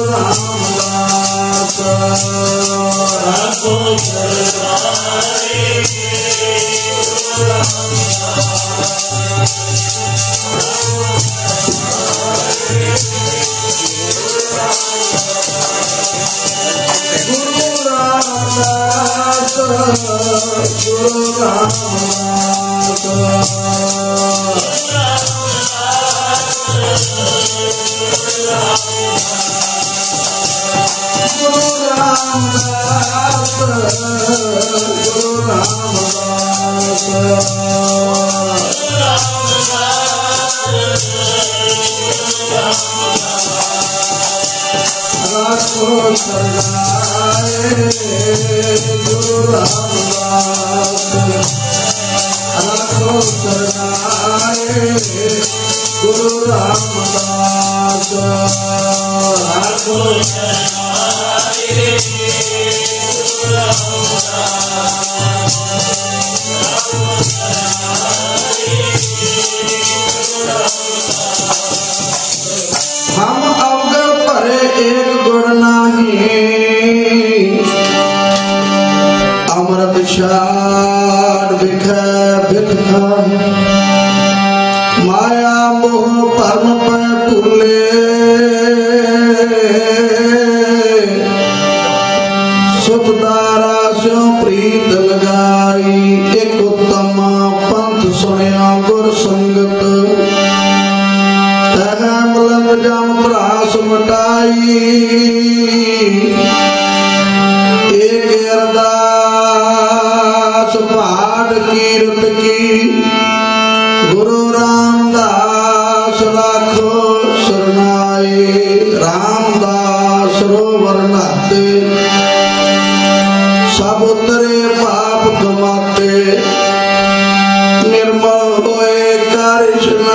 रामदास राखो शरणाई गुरु रामदास गुरु रामदास गुरु रामदास गुरु रामदास राखो शरणाई गुरु रामदास राखो शरणाई गुरु रामदास राखो शरणाई गुरु रामदास। हम अवगढ़ परे एक गुण नहीं अमृत शार बिख बिख माया मोह परम पर भूले सुखदारा स्यो प्रीत लगाई एक उत्तम पंथ सुनिया गुर संगत मलंग जम त्रास मटाई एक अरदास पाठ कीरत की गुरु रामदास राखो शरणाई रामदास रोवर नाते सब उतरे पाप कमाते निर्मल होए कृष्ण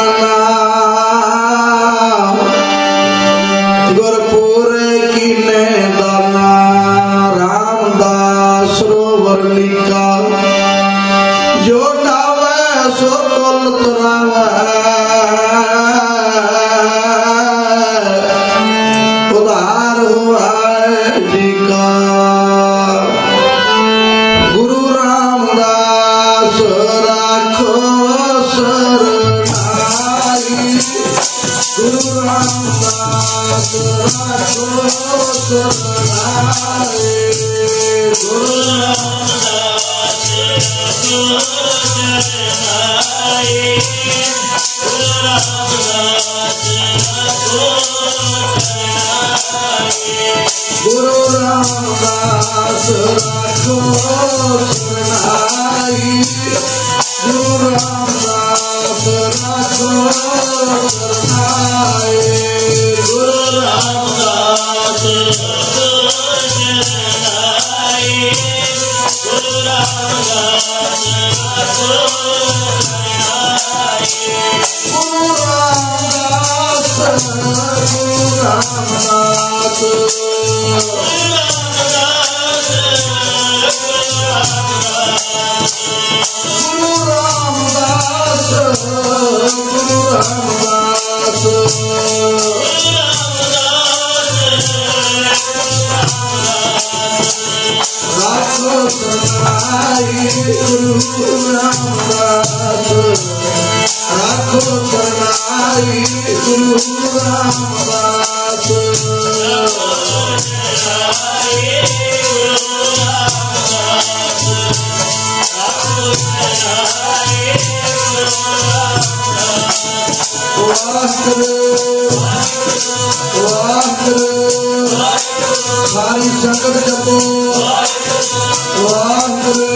गुरपुरे की ने दाना रामदास रोवर्णिका जो डावे सो कुल तुरावे उधार हुआ टीका गुरु रामदास राखो शरणाई गुरु रामदास राखो शरणाई गुरु रामदास राखो शरणाई गुरु रामदास राखो शरणाई गुरु रामदास राखो शरणाई गुरु रामदास राखो शरणाई गुरु रामदास राखो शरणाई गुरु रामदास राखो शरणाई गुरु रामदास गुरु रामदास गुरु रामदास गुरु रामदास राखो शरणाई गुरु रामदास राखो शरणाई गुरु रामदास सारी संगत जपो वाहिगुरु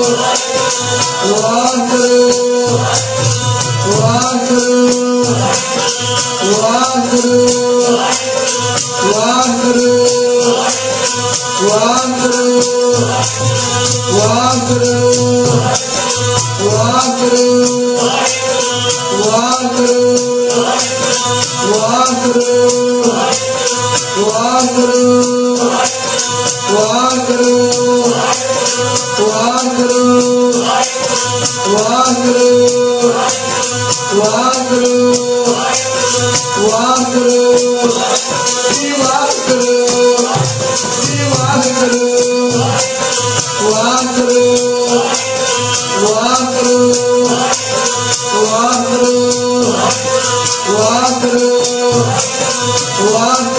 वाहिगुरु वाहिगुरु वाहिगुरु वाहिगुरु वाहिगुरु वाहिगुरु वाहिगुरु वाहिगुरु वाहिगुरु वाहिगुरु वाहिगुरु वाहिगुरु वाहिगुरु वाहिगुरु वाहिगुरु वाहिगुरु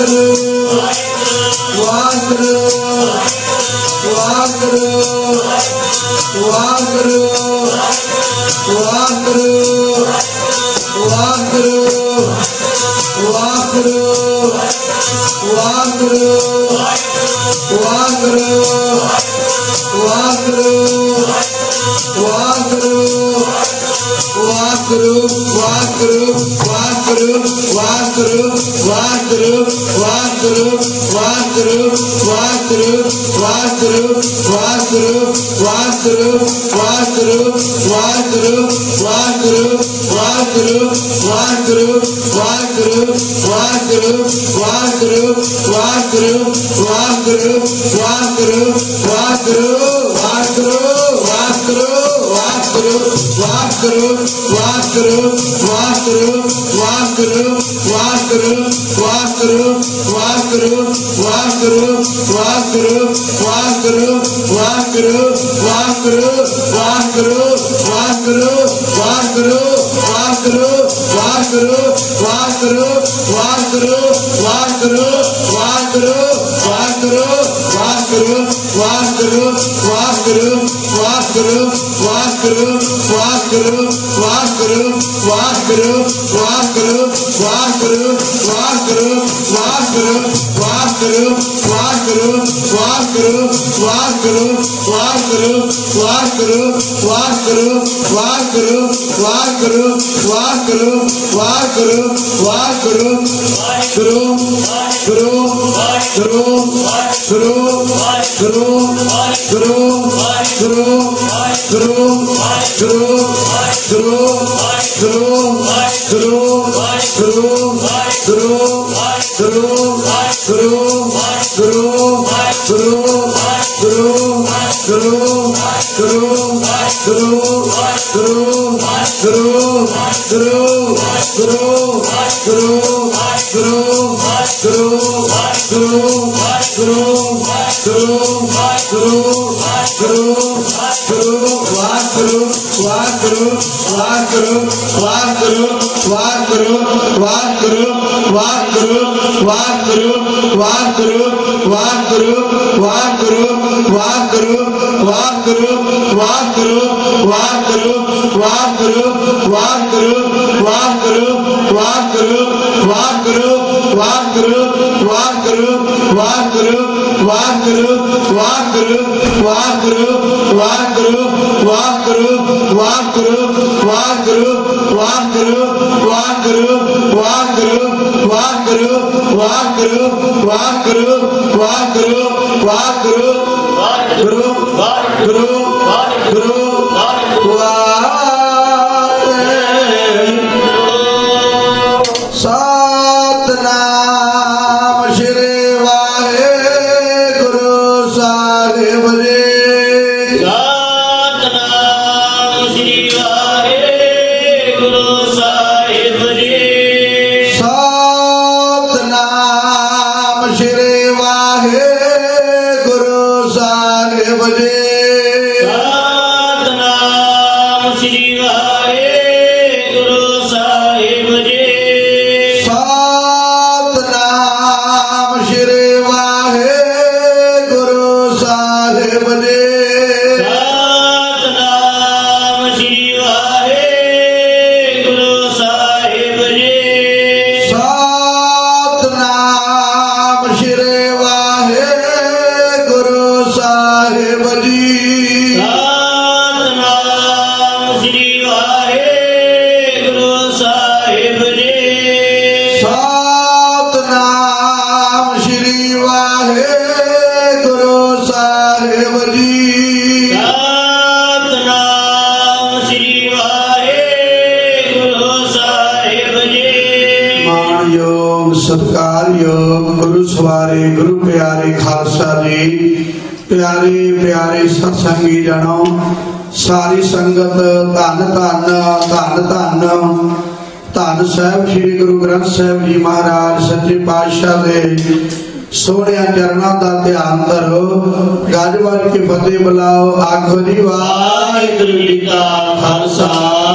सत्संगी जनो सारी संगत धन धन धन धन धन साहब श्री गुरु ग्रंथ साहब जी महाराज सच्चे पातशाह दे सोहणिया चरणों का ध्यान धरो। गज बज के फतेह बुलाओ। आखो जी वाहिगुरू जी का खालसा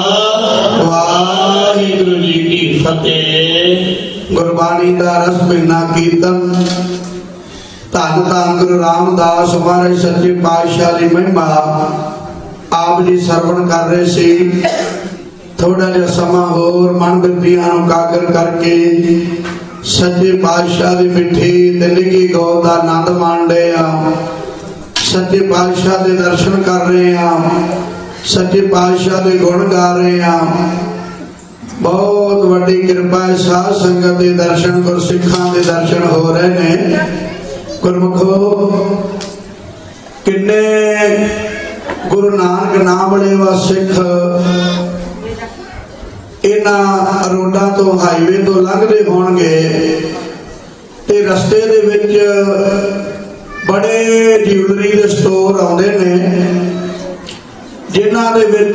वाहिगुरू जी की फतेह। गुरबाणी का रस पीना कीर्तन धन धन गुरु रामदास महाराज सच्चे पातशाह की महिमा आप जी सरवण कर रहे सी। थोड़ा जिहा समा होर मन बिरतियां नूं कागर करके सच्चे पातशाह की मिठी ते निघी गौर का आनंद मान रहे हैं। सच्चे पातशाह के दर्शन कर रहे हैं। सच्चे पातशाह के गुण गा रहे हैं। बहुत वड्डी कृपा है। साध संगत के दर्शन गुरसिखां के दर्शन हो रहे ने। गुरमुखो किन्ने गुरु नानक नाम लेवा सिख इन्हां रोडां तो हाईवे तो लंघदे होणगे ते रस्ते दे विच बड़े ज्यूलरी दे स्टोर आउंदे ने जिन्हां दे विच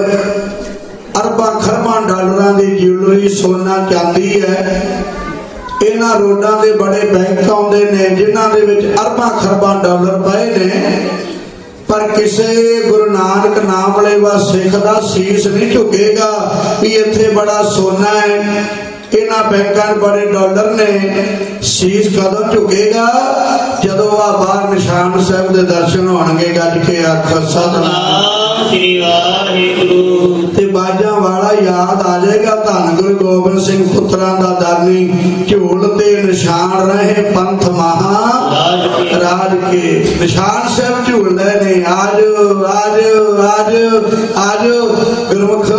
अरबां खरबां डॉलरां दी ज्यूलरी सोना चांदी है। इन्हां रोडां दे बड़े बैंक आउंदे ने जिन्हां दे विच अरबां खरबां डॉलर पए ने। पर किसी गुरु नानक नाम लेवा सिख दा शीश नहीं झुकेगा कि इत्थे बड़ा सोना है, इन्हां बैंकां बड़े डॉलर ने। शीश कदों झुकेगा जदों आ बाहर निशान साहिब दे दर्शन होणगे। गज के आख सतनाम श्री वाहिगुरू ते बाजां वाला याद आ जाएगा। धन गुरु गोबिंद सिंह पुत्रां दा दानी झोल ते निशान रहे पंथ महा राज के। निशान साहिब झूल रहे ने। आजो आजो आजो आजो गुरमुख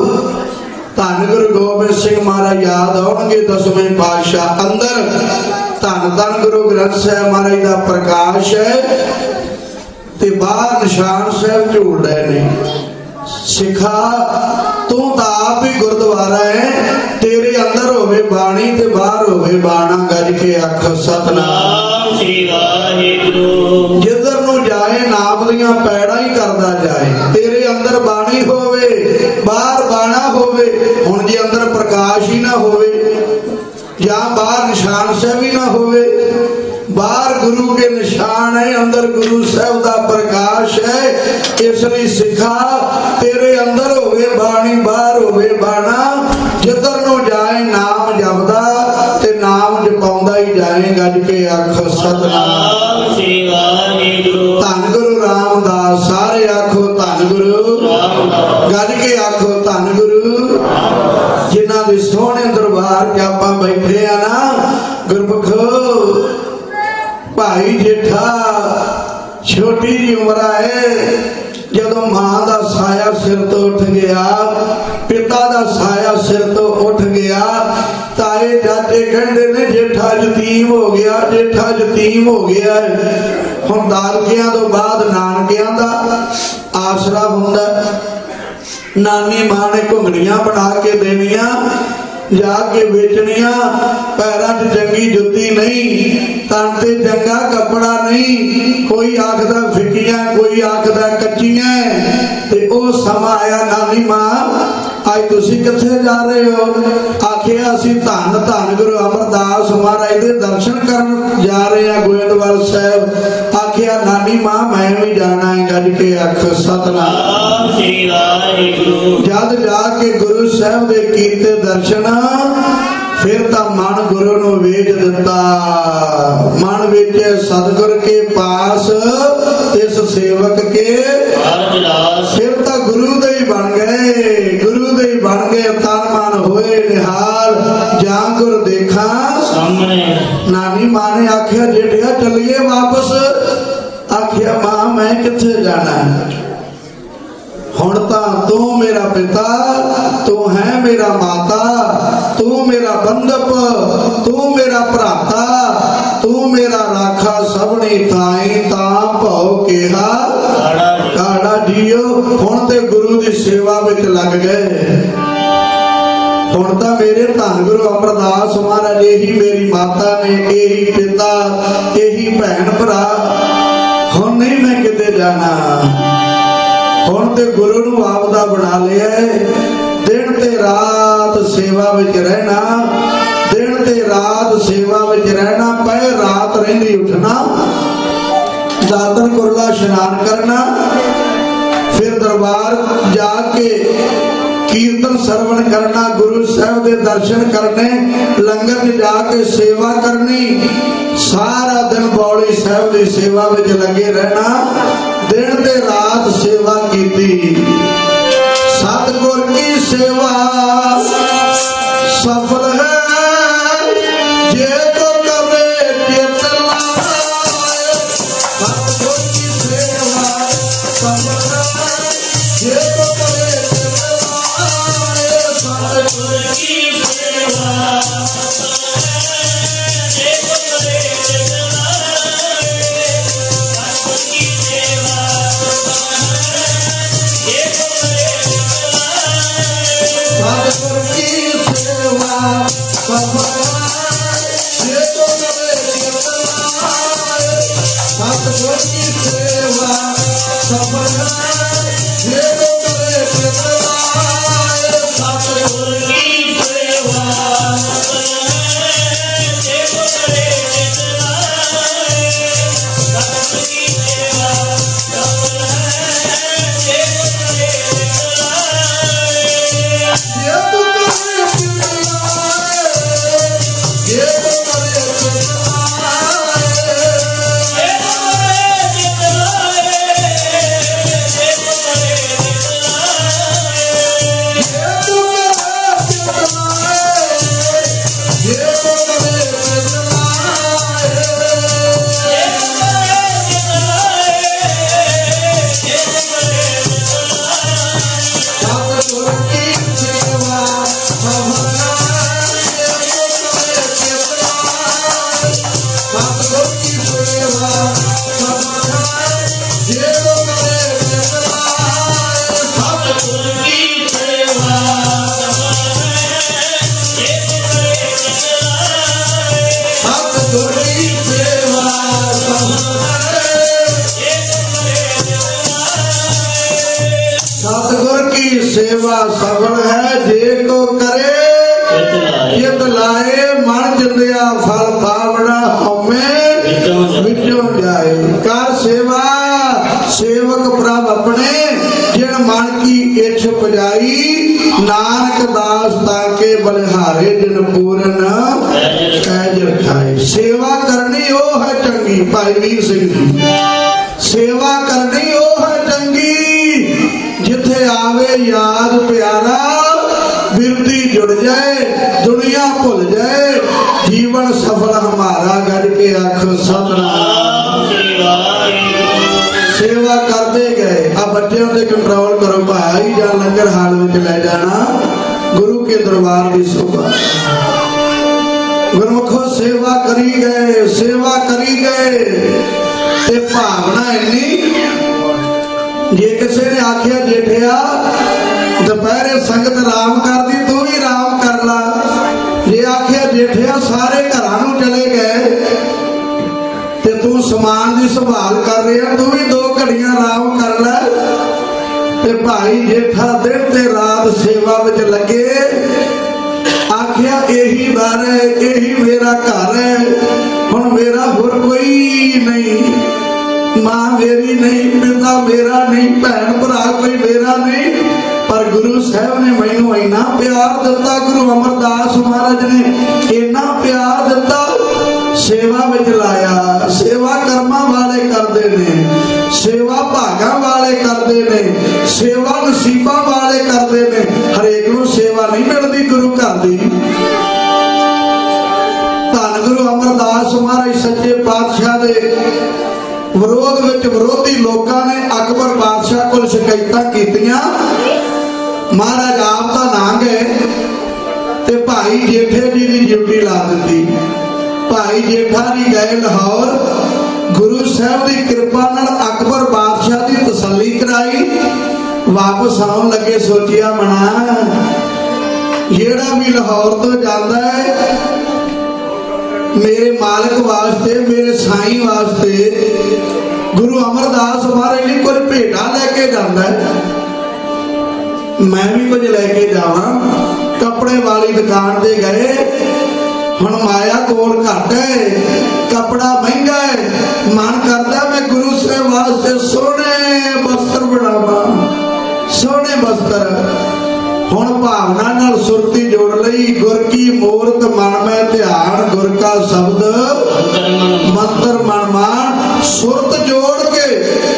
धन गुरु गोबिंद सिंह महाराज याद आउणगे। 10वें पातशाह अंदर धन धन गुरु ग्रंथ साहिब महाराज दा प्रकाश है ते बाहर निशान साहिब झूल रहे ने। सिखा तू तो आप ही गुरुद्वारा है। तेरे अंदर होवे बाणी ते बाहर होवे बाणा। गज के आख सतनाम श्री वाहिगुरू। जिधर नूं जाए नाम दियां पैड़ा ही करदा जाए। तेरे अंदर बाणी होवे बाहर बाणा होवे। हुण जे अंदर प्रकाश ही ना होवे या बाहर निशान साहिब ही ना होवे। बाहर गुरु के निशान है अंदर गुरु साहिब दा प्रकाश है। इसलिए सिखा तेरे अंदर होवे बाणी बाहर होवे बाणा। जिधर नूं जाए नाम जपदा ते नाम जपाउंदा ही जाए। गज के आख सतनाम श्री वाहिगुरू। धन गुरु रामदास। सारे आखो धन गुरु रामदास। गज के आखो धन गुरु। जिन्हां दे सोहणे दरबार च आपां बैठे आ ना गुरमुखो। भाई जेठा छोटी जी उम्र है जदों मां दा साया सिर तो उठ गया, पिता दा साया सिर तो उठ गया। ताए चाचे कहते ने जेठा यतीम हो गया, जेठा यतीम हो गया। हुण दादकियां तो बाद नानकियां दा आसरा हुंदा। नानी मां ने घुंगड़ियां बना के देनियां जाके बेचनिया। पैरां च चंगी जुत्ती नहीं, तन ते चंगा कपड़ा नहीं। कोई आखदा फिकियां कोई आखदा कच्चियां। ते ओ समा आया नानी मां अज तुसी किथे जा रहे हो? आखिया असीं धन धन गुरु अमरदास महाराज दे दर्शन करन जा रहे हैं गोइंदवाल साहिब। आखिया नानी मां मैं भी जाना है। गज के आख सतनाम श्री वाहिगुरू। जद जाके गुरु साहिब दे कीते दर्शन फिर ता मन गुरु नूं वेच दिता। मन वेचे सतगुर के पास इस सेवक के फिर ता गुरु दे ही बन गए। गुरु दे ही बन गए। तन मन होए निहाल जां गुर देखा सामने। नानी मां ने आखिया जेठिया चलिए वापस। आखिया मां मैं किथे जाना है? हुण तां तू मेरा पिता, तू है मेरा माता, तू मेरा बंधप, तू मेरा भराता, तू मेरा राखा सबनी थाई। तां भाव केहा काड़ा जियो। हुण ते गुरु दी सेवा विच लग गए। हुण तां मेरे धन गुरु अमरदास महाराज यही मेरी माता ने, यही पिता, यही भैन भरा। हुण नहीं मैं किते जाना। हुण ते गुरु नूं आपदा बना लिया। दिन ते रात सेवा विच रहना, दिन ते रात सेवा विच रहना। पै रात पहली उठना, दातन कुरला स्नान करना, फिर दरबार जाके कीर्तन श्रवण करना, गुरु साहब के दर्शन करने, लंगर में जाके सेवा करनी, सारा दिन बौली साहब की सेवा में लगे रहना, दिन ते रात सेवा की। सतगुर की सेवा सफल है जे तो करे चित लाए, सतगुर की सेवा सफल है जे तो करे चित लाए, सतगुर की सेवा जे तो करे चित लाए, सतगुर की सेवा जे तो करे सतगुर की सेवा सफल जे तो करे चित लाए, सतगुर की सेवा सफल जे तो करे चित लाए, सतगुर की सेवा जे तो करे चित लाए, सतगुर की सेवा सफल जे तो करे चित सतगुर की सेवा सफल है जे को करे चित लाए, मन जिंदया फल पावना हमें विचों जाए। कर सेवा सेवक प्रभ अपने, जिन मन की इच्छ पुजाई, नानक दास ताके बलिहारे, जिन पूरन कैज रखाए। सेवा करनी ओ है चंगी, भाई वीर सिंह जी, सेवा करनी ओ है चंगी, जिथे आवे याद प्यारा, बिरती जुड़ जाए, दुनिया भुल जाए, जीवन सफल हमारा, गज के आख सतनाम। सेवा करते गए। अब बच्चों से कंट्रोल करो भाई, या लंगर हाल में ले जाना, गुरु के दरबार की शोभा। गुरमुखो सेवा करी गए, सेवा करी गए, ते भावना इन्नी, जे किसी ने आखिया जेठिया दोपहरे संगत राम कर दी, तू भी राम कर ला, जे आखिया जेठिया सारे घरां नूं चले गए ते तू समान की संभाल कर रहा, तू भी 2 घड़ियां राम कर ला, ते भाई जेठा दिन ते रात सेवा विच लगे, आखिया यही घर है, यही मेरा घर है, हुण मेरा होर कोई नहीं, मां मेरी नहीं, पिता मेरा नहीं, भैन भरा कोई मेरा नहीं, पर गुरु साहब ने मैनू इन्ना प्यार दिता, गुरु अमरदास महाराज ने इन्ना प्यार दिता, सेवा विच लाया। सेवा कर्मा वाले करते ने, सेवा भागा वाले करते ने, सेवा नसीबा वाले करते ने, हरेक नूं सेवा नहीं मिलती गुरु घर दी। धन गुरु अमरदास महाराज सच्चे पातशाह दे विरोध विच विरोधी लोगों ने अकबर बादशाह को शिकायतां कीतियां, महाराज आप तो ना गए ते भाई जेठे जी की ड्यूटी ला दी। भाई जेठा जी गए लाहौर, गुरु साहब की कृपा नाल अकबर बादशाह की तसल्ली कराई, वापस आउण लगे सोचिया मना जेड़ा भी लाहौर तो जाता है मेरे मालिक वास्ते, मेरे साईं वास्ते गुरु अमरदास महाराज जी कुछ भेटा लेके जाता है, मैं भी कुछ लेके जावा। कपड़े वाली दुकान से गए, हुण माया कोल घट है, कपड़ा महंगा होई गुर की मूरत मन में ध्यान गुर का शब्द मंत्र मन मान सुरत जोड़ के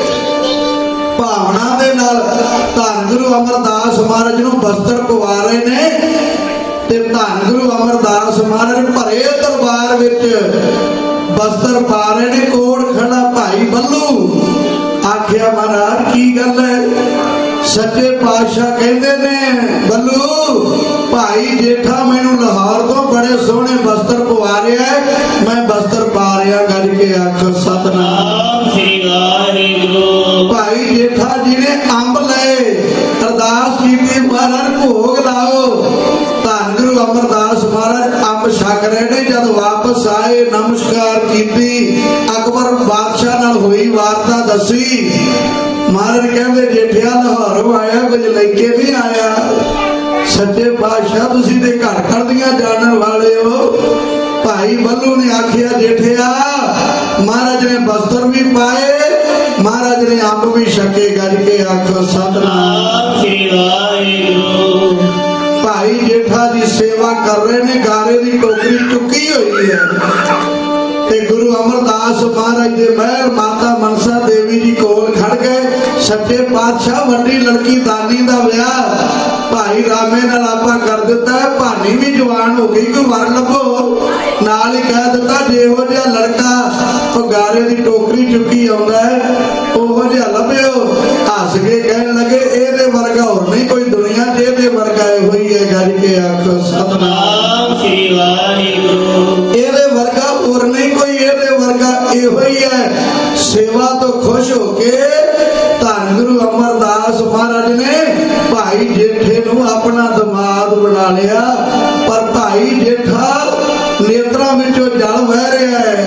भावना दे नाल धन गुरु अमरदास महाराज नूं वस्त्र पवा रहे ने ते धन गुरु अमरदास महाराज भरे दरबार विच वस्त्र पा रहे ने। कोल खड़ा भाई बल्लू आखिया महाराज की गल है? सच्चे पातशाह कहते ने बल्लू भाई जेठा मैनू लाहौर तो बड़े सोहने वस्त्र पवा रहा है, मैं वस्त्र पा रहा गज के आख सतनाम श्री वाहिगुरू। भाई जेठा जी ने अंब ले अरदास की महाराज भोग लाओ। धन गुरु अमरदास महाराज अंब छक रहे ने। जब वापस आए नमस्कार की अकबर बादशाह नाल हुई वार्ता दसी। महाराज कहते जेठिया लाहौरों आया कुछ लेके नहीं आया। सच्चे पातशाह तुसी ते घर घर दियां जानन वाले हो। भाई बल्लू ने आखिया जेठिया महाराज ने वस्त्र भी पाए, महाराज ने अंब भी छके गज के आखो सतनाम श्री वाहिगुरू। भाई जेठा जी सेवा कर रहे ने, गारे की टोकरी चुकी हुई है ते गुरु अमरदास महाराज दे महल माता मनसा देवी जी कोल खड़ गए। सच्चे पातशाह वड्डी लड़की दानी दा विआह भाई रामे नाल आपा कर दिता है। भानी भी जवान हो गई, कोई वर लभो। नाल ही कह दिता जेहो जिहा लड़का तो गारे की टोकरी चुकी आउंदा है ओहो जिहा लभ्यो। हस के कहन लगे एदे वर्गा होर नहीं कोई दुनिया च, एदे वर्गा इहो ही है गज के आखो सतनाम श्री वाहिगुरू। एदे वर्गा होर नहीं कोई, एदे वर्गा इहो ही है। सेवा तो खुश होके धन गुरु अमरदास महाराज ने भाई जेठे नूं अपना दमाद बना लिया। पर भाई जेठा नेत्रा विचों जल बह रहा है।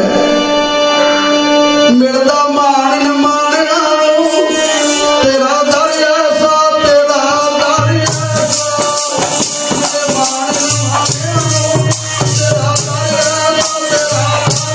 मिलदा मान माणिया तेरा दर ऐसा, तेरा दर ऐसा। मान माणिया तेरा दर ऐसा, तेरा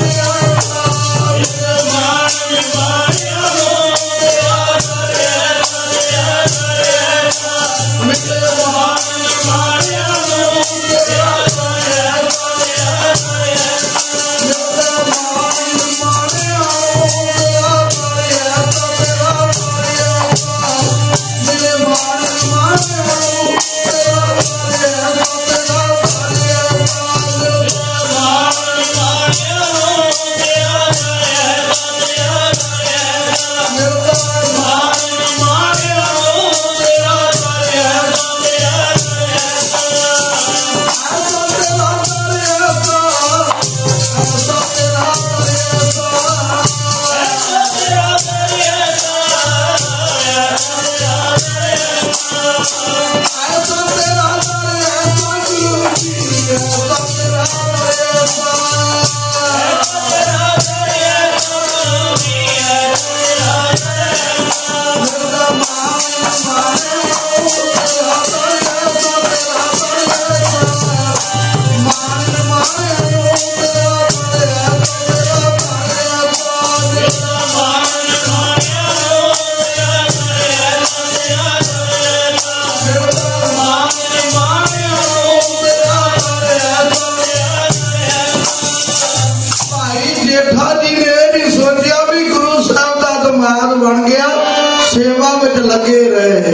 बन गया। सेवा में लगे रहे।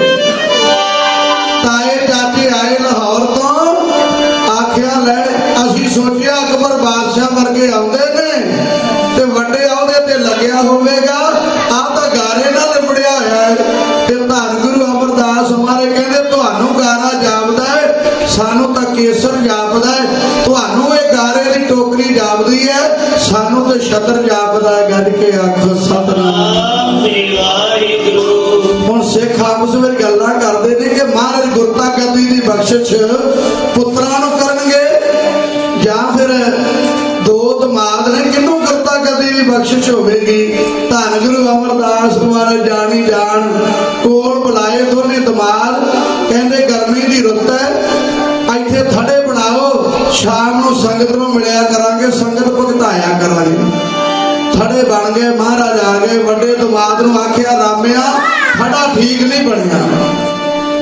ताए चाचे आए लाहौर तो आखिया ले असी सोचिया अकबर बादशाह वर्गे आउंदे ने ते वड्डे औहदे ते लगया होवेगा। आ तां गारे नाल लिबड़िया होया है। ते धन गुरु अमरदास हमारे कहंदे तुहानू गारा जापदा है, सानू तां केसर जापदा है। तुहानू ये गारे दी टोकरी जापदी है, सानू ते छतर जापदा है। गज के आखो सतनाम श्री वाहिगुरू। हुण सिख आपस विच गल्लां करदे ने कि महाराज गुरता गद्दी दी बख्शिश पुत्रां नूं करनगे जां फिर दो दमाद ने किनू गुरता गद्दी दी बख्शिश होवेगी। धन गुरु अमरदास महाराज जानी जान कोल बुलाए दोने दमाद। कहंदे गर्मी दी रुत है, इत्थे थड़े बनाओ, शाम नूं संगत नूं मिलिया करांगे, संगत भुगताया करांगे। थड़े बन गए। महाराज आ गए। वड्डे दमाद नूं आखिया रामिया थड़ा ठीक नहीं बनिया,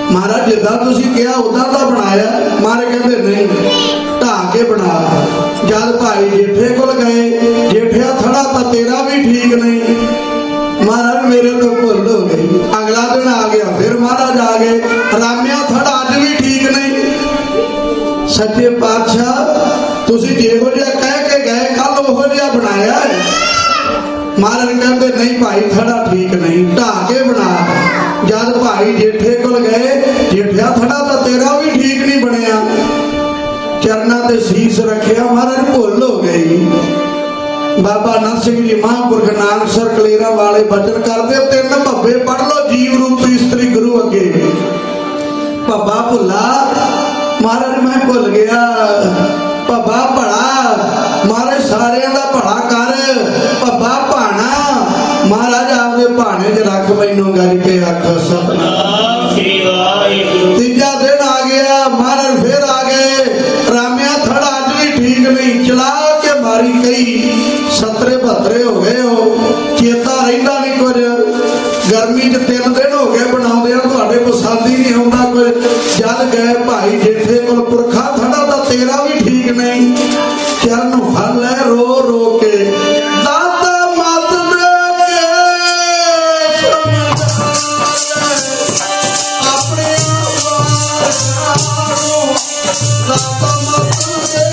महाराज जिदा तुसीं कहा उदा दा बनाया। महाराज कहते नहीं, ढा के बना। जद भाई जेठे कोल गए, जेठिया थड़ा तो तेरा भी ठीक नहीं। महाराज मेरे तो भुल हो गई। अगला दिन आ गया, फिर महाराज आ गए, रामिया थड़ा अज भी ठीक नहीं। सच्चे पातशाह तुसीं जेहो जिहा कह के गए कल ओहो जिहा बनाया है। महाराज कहते नहीं भाई थड़ा ठीक नहीं, ढा के बना। जद भाई जेठे कोल गए, जेठिया थड़ा तो तेरा भी ठीक नहीं बनया। चरना ते शीस रखिया, महाराज भुल हो गई। बाबा नंद सिंह जी महापुरख नानसर कलेरा वाले बचन करते, तीन भब्बे पढ़ लो जीव रूपी स्त्री गुरु अगे। भब्बा भुला, महाराज मैं भुल गया। भब्बा भला, महाराज सारियां दा भला कर। भब्बा भाना, महाराज आपदे भाने च रख मैनू गज के आख सतनाम। तीजा दिन आ गया, महाराज फिर आ गए। रामिया थड़ा अज भी ठीक नहीं, चला के मारी कई 70-72 हो गए हो, चेता रहिंदा नहीं कुछ। गर्मी च 3 दिन हो गए बनाउंदे तुहाडे पसंद ही नहीं आउंदा कुछ। जद गए भाई जेठे कोल, पुरखा थड़ा तो तेरा भी ठीक नहीं। चरण फल है रो रो के, दाता मत दे अपने दाता मत दे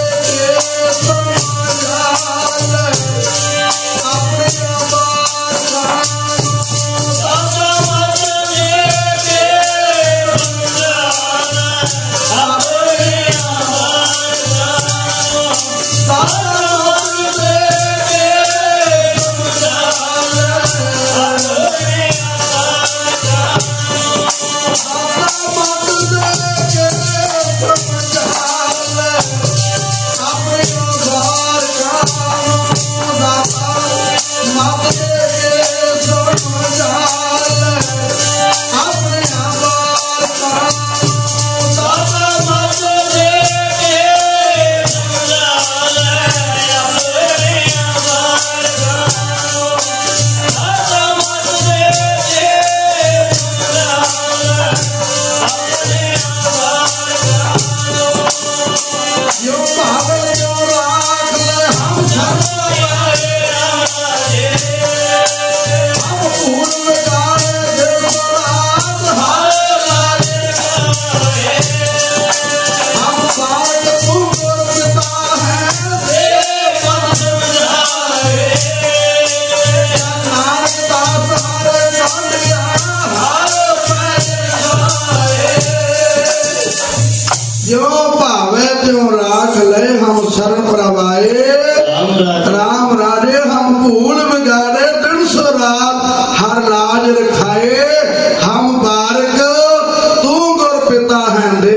राम राजे हम भूल बिगाड़े दिन सो रात हर लाज रखाए हम बारक तू गुर पिता है दे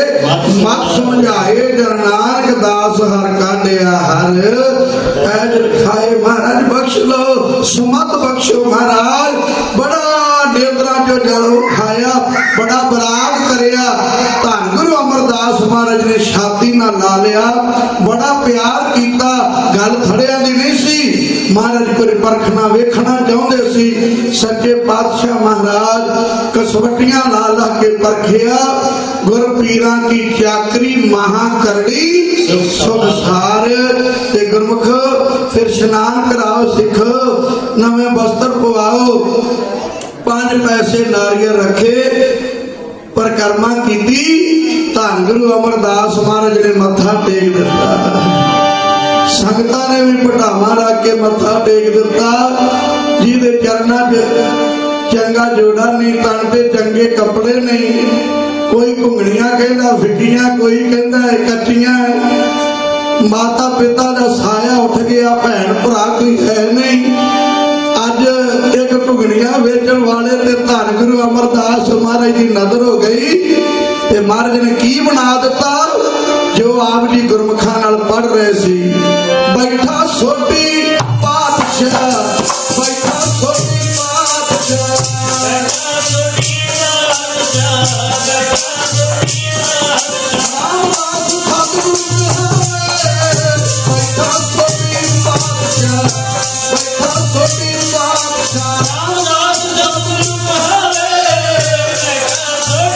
मत समझाए जन नानक दास हर काढ़िया हर ऐज रखाए। महाराज बख्श लो सुमत बख्शो महाराज। बड़ा नेत्रा जो जल उठाया, बड़ा बराग करिया। धन गुरु अमरदास महाराज ने छाती ना ला लिया, बड़ा प्यार किया। गल थड़िया दी नहीं सी, महाराज कोई परखना वेखना चाहते सी। सच्चे पातशाह महाराज कसवटियां ला ला के परखिया। गुर पीरा की चाकरी महा करड़ी सुख सार ते गुरमुख। फिर स्नान कराओ सिख, नवे वस्त्र पवाओ, 5 पैसे नारियल रखे, परिक्रमा की। धन गुरु अमरदास महाराज ने मत्था टेक दिता। संगतां ने भी पटावा रख के मत्था टेक दिता। जिहदे चरना च चंगा जोड़ा नहीं, तन ते चंगे कपड़े नहीं। कोई घुंगणियां कहंदा फिटियां, कोई कहंदा कच्चियां। माता पिता का साया उठ गया, भैन भरा कोई है नहीं। अज एक घुंगणियां वेचण वाले ते धन गुरु अमरदास महाराज की नजर हो गई ते महाराज ने की बना दिता। जो आप जी गुरमुखा नाल पढ़ रहे सी, बैठा सोटी पातशाह, बैठा सोटी पातशाह, बैठा सोटी पातशाह।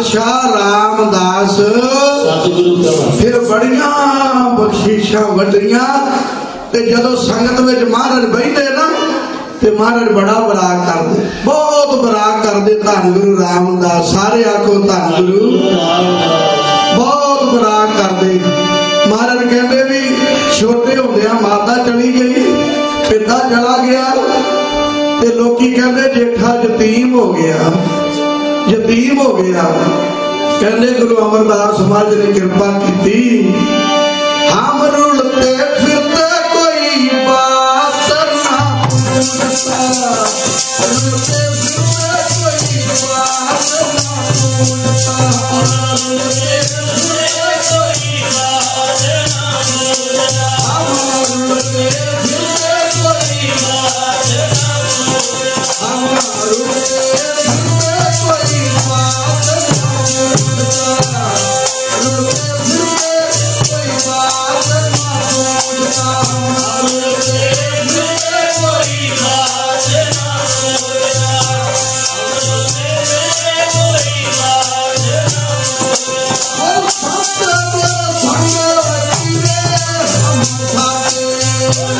पातशाह रामदास फिर बड़िया बख्शीशा वड्डियां ते जदों संगत विच महाराज बहिंदे ना ते महाराज बड़ा बराग करदे, बहुत बराग करदे। धन गुरु रामदास, सारे आखो धन गुरु, बहुत बराग करदे। महाराज कहंदे भी छोटे होंदियां माता चली गई, पिता चला गया ते लोकी कहंदे जेठा यतीम हो गया, यतीम हो गया। कहंदे गुरु अमरदास महाराज ने कृपा की, हम रुलते फिरते कोई बात ना पूछता, रुलते फिरते कोई बात ना पूछता, रुलते फिरते कोई बात ना पूछता, हम रुलते फिरते कोई बात ना पूछता, हम रुलते फिरते कोई बात ना पूछता, रुलते फिरते कोई बात ना पूछता, हम रुलते फिरते कोई बात ना पूछता, हम रुलते फिरते कोई बात ना पूछता। वो संत गुरु संग कीरे हम थारे, वो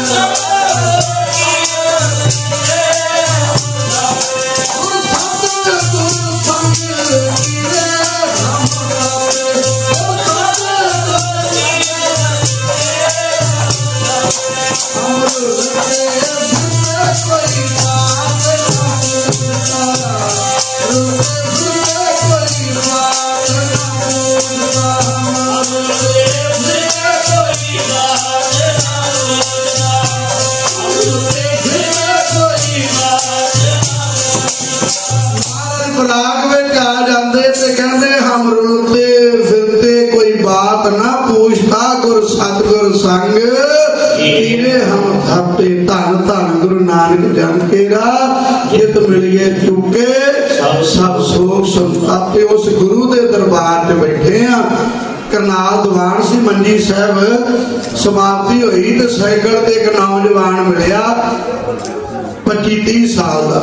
संत गुरु संग कीरे हम थारे, वो हम रुलते फिरते कोई बात ना पूछता, रुलते फिरते कोई बात ना पूछता, हम रुलते फिरते कोई बात ना पूछता, हम रुलते फिरते कोई बात ना पूछता। महाराज बराग विच आ जांदे ते कहंदे हम रुलते फिरते कोई बात ना पूछता, गुर सतगुर संग कीरे हम थापे। धन धन गुरु नानक जन केरा, जित मिलिए चुके सब सोख संतापे। उस गुरु दे दरबार ते बैठे हैं। करनाल दीवान सी मंजी साहब समाप्ति हुई तो साइकिल ते एक नौजवान मिलिया 25-30 साल का,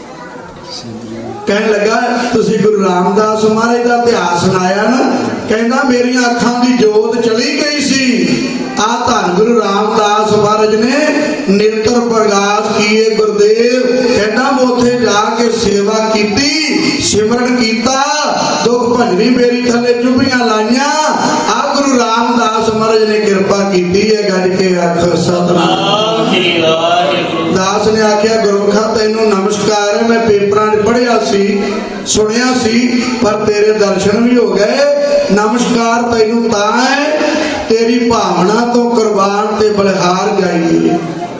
कहने लगा तुसी गुरु रामदास महाराज का इतिहास सुनाया ना, कहना मेरिया अखां की जोत चली गई सी, आ धन गुरु रामदास महाराज ने नेत्र प्रकाश किए गुरुदेव। कहना मैं उत्थे जाके सेवा की, सिमरन किया, दुख भजनी मेरी थले चुभियां लाइया, आ गुरु रामदास महाराज ने कृपा की है। गज के आख सतनाम। दास ने आख्या गुरमुखा तेनू नमस्कार है, मैं पेपरां च पढ़िया सी सुनिया सी पर तेरे दर्शन भी हो गए। नमस्कार तेनू तां है तेरी भावना तो कुर्बान ते बलिहार जाइए।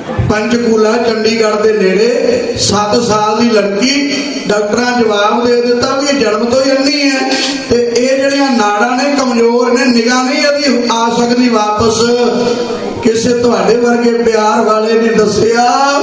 पंचकूला चंडीगढ़ के नेड़े 7 साल की लड़की, डॉक्टर जवाब दे दिता भी जन्म तो ही अन्नी है ते ये जड़ियां नाड़ां ने कमजोर ने, निगाह नहीं यदि आ सकती वापस। किसी तुहाडे वर्गे प्यार वाले ने दसिया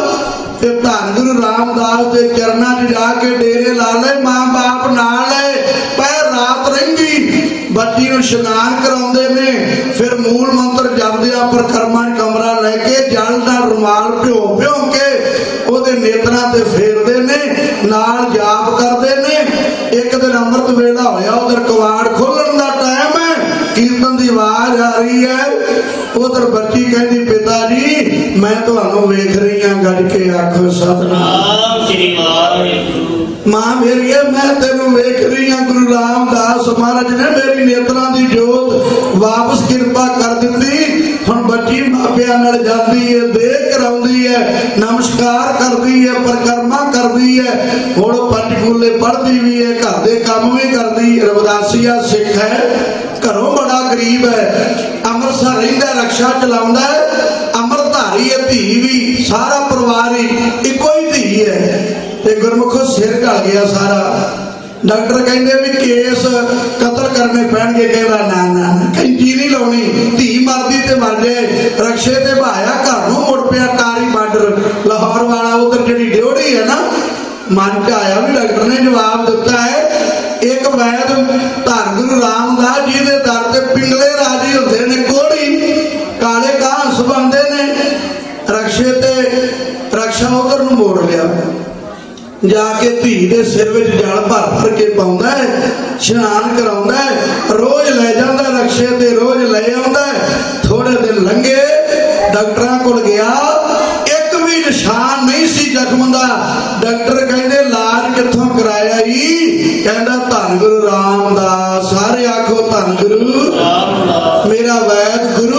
ते धन गुरु रामदास के चरणों च जाके डेरे ला ले, मां बाप नाल ले, पैर रात रहिंदी बच्ची नूं इशनान कराउंदे ने, फिर मूल मंत्र जपदियां परिक्रमा कमरा लैके जल दा रुमाल भिओ भिओ के ओहदे नेत्रां ते फेरदे ने, नाल जाप करदे ने। एक दिन अमृत वेला होया, उधर कवाड़ खोलण दा टाइम है, कीर्तन की आवाज आ रही है, उधर बच्ची कहती पिता जी मैं तुहानू वेख रही हाँ। गज के आखो सतनाम श्री वाहिगुरू। मां मेरी मैं तेनू वेख रही हाँ। गुरु रामदास महाराज ने मेरी नेत्रां दी जोत वापस कृपा कर दी। हुण बच्ची मापिया नाल जाती है, देख कराउंदी है, नमस्कार करती है, परिक्रमा करती है, हुण पंचकूले पढ़ती भी है, घर दे काम भी करती है, रविदासिया सिख है, घरों बड़ा गरीब है, अमृतसर रहिंदा, रक्षा चलाउंदा है, अमृतधारी है, धी भी, सारा परिवार ही इको ही धी है। ते गुरमुखो सिर ढल गया सारा। डॉक्टर कहते भी केस कतल करने पैणगे, कहता ना ना कैंची नहीं लाउणी, धी मरदी ते मर जाए, रक्षे ते बहाया घर नूं मुड़ पिया टारी बार्डर लाहौर वाला, उधर जिहड़ी ड्योढ़ी है ना, मन च आया भी डॉक्टर ने जवाब दिता है। एक वैद धन गुरु रामदास जी के दर से पिंगले राजी होते ने, कोड़ी काले घास बनते ने, रक्षे ते रक्षा उधर मोड़ लिया, जाके धी दे सिर विच जल भर भर के पाउंदा है, इशनान कराउंदा है, रोज लै जांदा रक्शे ते रोज लै आउंदा है। थोड़े दिन लंघे, डॉक्टरां कोल गया, एक भी निशान नहीं सी जख्म दा। डॉक्टर कहंदे इलाज कित्थों कराया ही? कहंदा धन गुरु रामदास। सारे आखो धन गुरु रामदास। मेरा वैद गुरु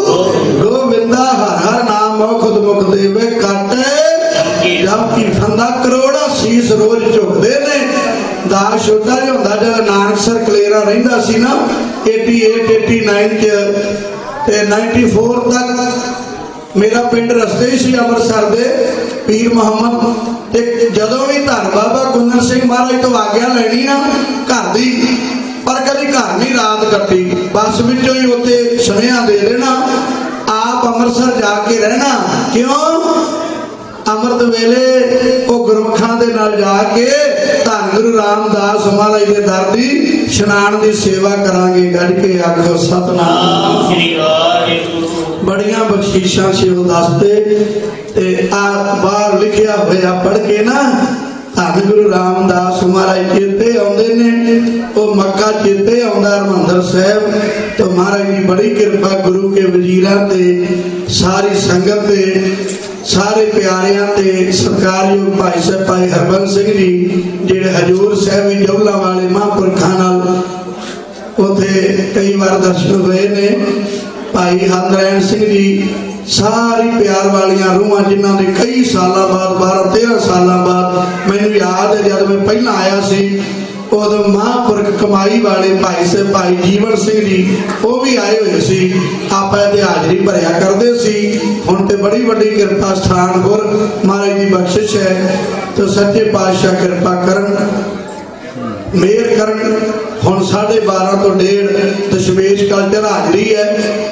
गोविंदा हर हर नाम खुद मुख देवे कट जबकि फंदा करोड़ा शीस रोज झुकते ने। दास छोटा जिहा हुंदा जद नानकसर कलेरा रहिंदा सी ना 88 89 ते 94 तक मेरा पिंड रस्ते ही सी अमृतसर दे पीर मुहम्मद। ते जदों भी धन बाबा कुंदन सिंह महाराज तो आग्या लैनी ना घर दी, पर कभी घर नहीं रात कट्टी, बस विचों ही उत्ते सुनेहा दे देना, आप अमृतसर जाके रहना। क्यों? अमृत वेले वो गुरमुखां दे नाल जाके धन गुरु रामदास महाराज दे दर दी इशनान दी सेवा करांगे। गढ़ के आखो सतनाम श्री वाहिगुरू। बड़ियां बख्शीशां से दसते ते आ बाहर लिखिया होया पढ़ के ना धन गुरु रामदास महाराज चेते आउंदे ने। वो मक्का चेते आउंदा हरमंदर साहब। तो महाराज की बड़ी कृपा गुरु के वजीरां ते सारी संगत ते सारे प्यारियां ते सरकारयोग भाई साहब भाई हरबंस सिंह जी जिहड़े हजूर साहब जौला वाले महापुरखां नाल उत्थे कई बार दर्शन होए ने। भाई हरनरैन सिंह जी सारी प्यार वालियां रूहां जिन्हां दे कई सालां बाद 12-13 सालां बाद मैनूं याद है जब मैं पहला आया सी उदों महापुरख कमाई वाले भाई साहब भाई जीवन सिंह जी वो भी आए हुए सी। आपां इहदी हाजरी भरिया करदे सी। हुण ते बड़ी वड्डी कृपा स्थान होर महाराज की बख्शिश है। तो सच्चे पातशाह कृपा करन मेहर करन। हुण 12:30 तो 1:30 दशमेश कल्चर हाजरी है,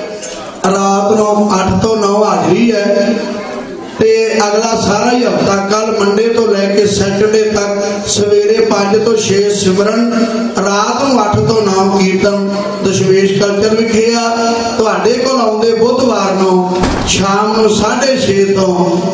रात नौ 8 तो 9 हाजरी है। ते अगला सारा ही हफ्ता कल मंडे तो लैके सैटरडे तक सवेरे 5 तो 6 सिमरन, रात नूं 8 तो 9 कीर्तन दशमेश कल्चर विखे आ। तुहाडे कोल आउंदे बुधवार नूं शाम नूं 6:30 तो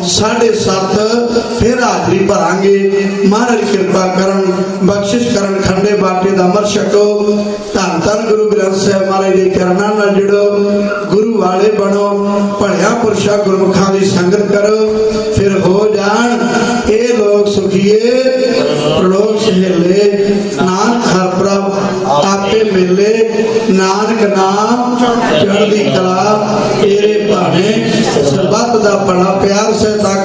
7:30 फिर हाजरी भरांगे। महाराज कृपा करन बख्शिश करन खंडे बाटे दा अमर छको। धन धन गुरु ग्रंथ साहिब महाराज दे चरणां नाल जुड़ो, गुरु वाले बनो, भलिया पुरशा गुरमुखां दी संगत करो, फिर हो जान ये लोग सुखिए लोग सहेले। नानक हर प्रभ आपे मिले, नानक नाम चढ़दी कला तेरे भाने। सरबत दा बड़ा प्यार से